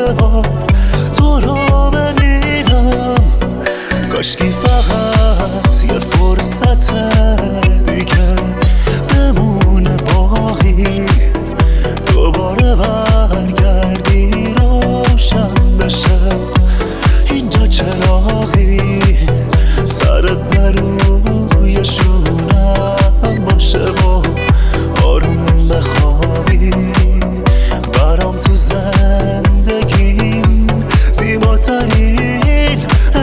بار تو رو ببینم، کاشکی فقط یه فرصت دیگه بمونه باقی، دوباره برگردی روشن بشه اینجا چراغی، سرت بروی شونم باشه و آروم بخوابی، برام تو زندگیم زیباترین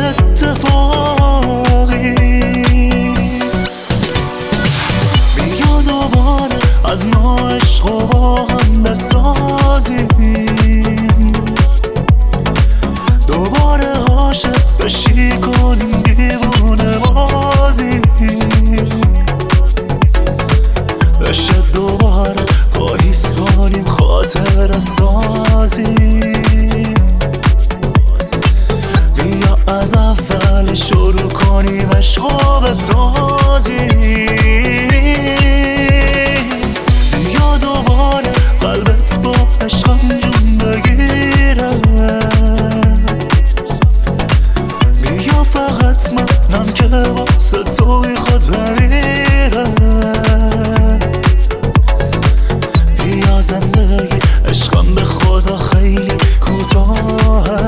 اتفاقی. بیا دوباره از نو عشق و با هم بسازیم، دوباره عاشق بشی کنیم دیوونه بازی، بشه دوباره پاییز کنیم خاطر سازی. بیا از اول شروع کنیم عشقو بسازی، بیا دوباره قلبت با عشقم جون بگیره، بیا فقط منم که واسه توی خود بمیره، بیا زندگی عشقم به خدا خیلی کوتاهه،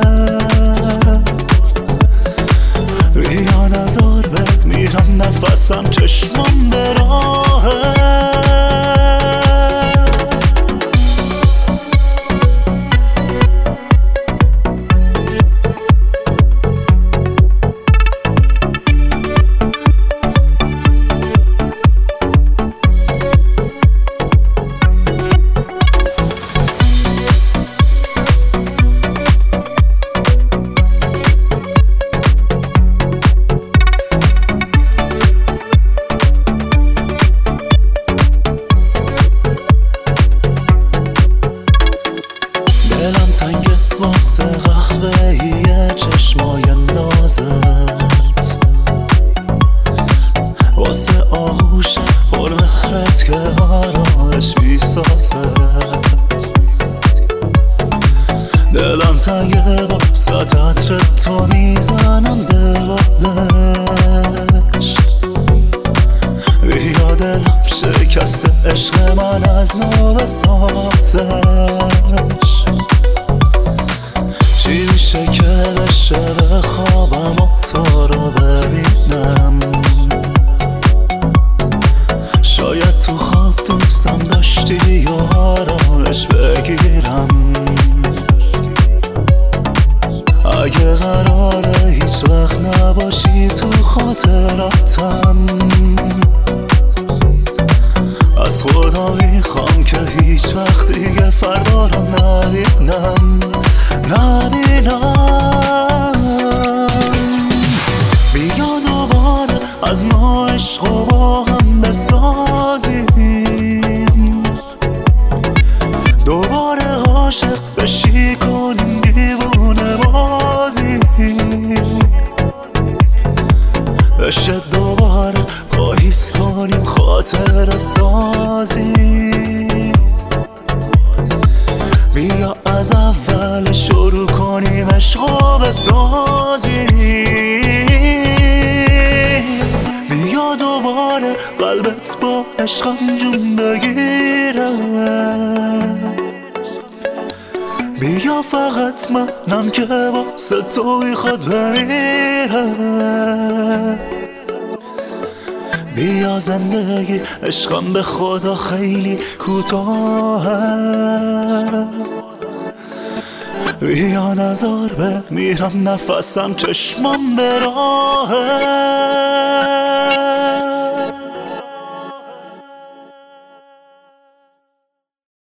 بیا نظر بمیرم نفسم چشمم به راهه. دلم تنگه واسه قهوه‌ای چشمای نازت، واسه آغوش پرمهرت که آرامش میسازه، دلم تنگه واسه عطر تو میزنم دل و دشت، بیا دلم شکست عشق من از نو بسازش، چی میشه که بشه به خوابم و تو رو ببینم، شاید تو خواب دوستم داشتی و آرامش بگیرم، اگه قراره هیچ وقت نباشی تو خاطراتم، از خدا میخوام که هیچ وقت دیگه فردا رو نبینم. بیا دوباره از نو عشق و با هم بسازیم، دوباره عاشق بشی کنیم دیوونه بازی، بشه دوباره پاییز کنیم خاطر سازی، بیا از اول شروع کنیم عشقو بسازی، بیا دوباره قلبت با عشقم جون بگیره، بیا فقط منم که واسه توی خود بمیره، بیا زندگی عشقم به خدا خیلی کوتاهه، بیا نظر بمیرم نفسم چشمم به راهه.